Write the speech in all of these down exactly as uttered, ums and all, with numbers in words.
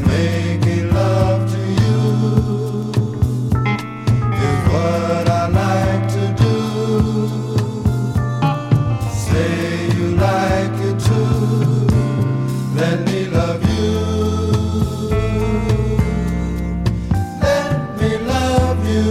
making love to you is what I like to do. Say you like it too. Let me love you. Let me love you.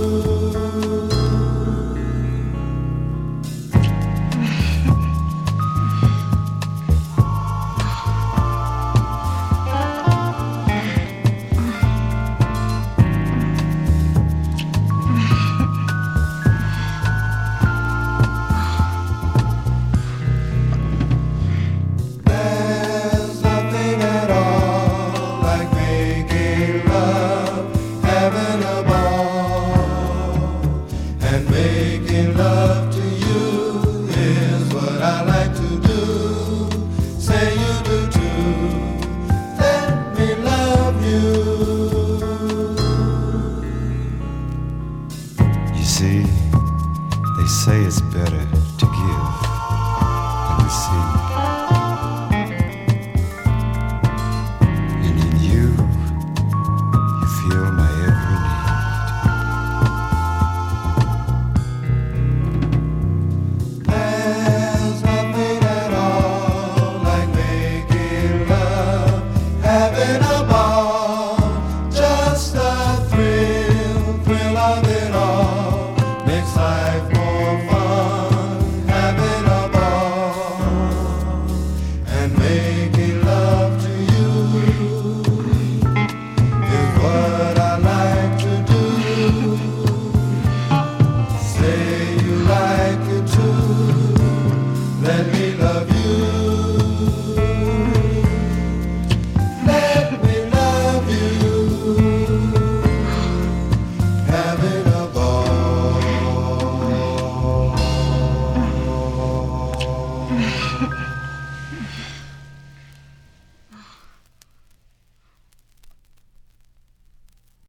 There's nothing at all like making love, having a ball, and making love to you is what I like to do. Say you do too. Let me love you. You see, they say it's better to give than receive. And in you, you feel my every need. There's nothing at all like making love, having a